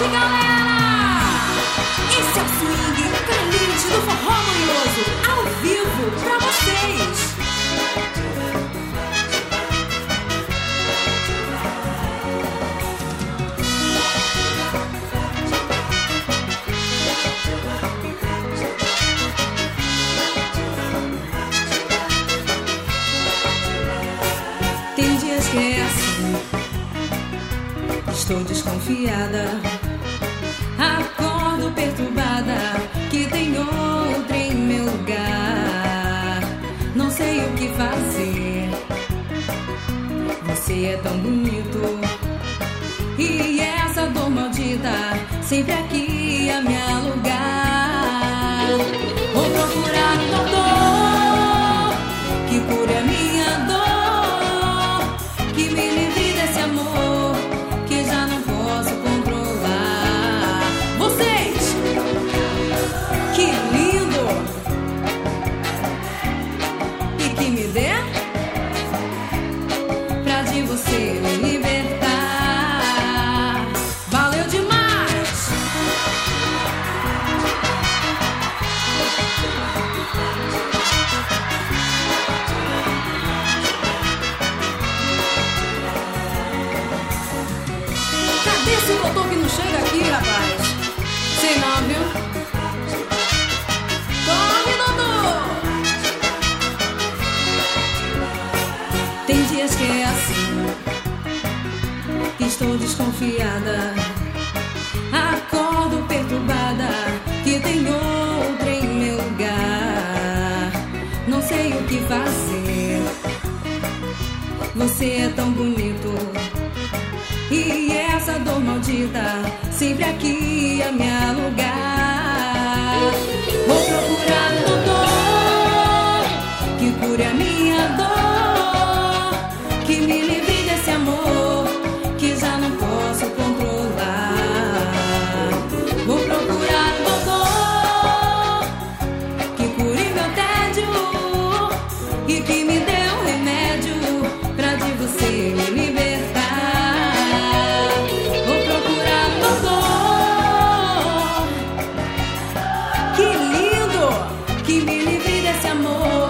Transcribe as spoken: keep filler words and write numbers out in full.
noite, galera! Esse é o swing Calyte do Forró Manhoso, ao vivo pra vocês! Tem dias que é assim, estou desconfiada, acordo perturbada, que tem outra em meu lugar. Não sei o que fazer, você é tão bonito, e essa dor maldita sempre aqui a me alugar. Vou procurar um doutor que cure a minha dor, que me livre desse amor que já não posso controlar. Vocês, que lindo, e que me dê pra de você me libertar. Valeu demais! Cadê esse doutor que não chega aqui, rapaz? Sei não, viu? Corre, doutor! Tem dias que é assim, estou desconfiada, acordo perturbada, que tem outra em meu lugar. Não sei o que fazer, você é tão bonito, e essa dor maldita sempre aqui a me alugar. Vou procurar um doutor que cure a minha dor, que me livre desse amor que já não posso controlar. Vou procurar um doutor que cure meu tédio e que me dê um remédio pra de você me libertar. Que me livre desse amor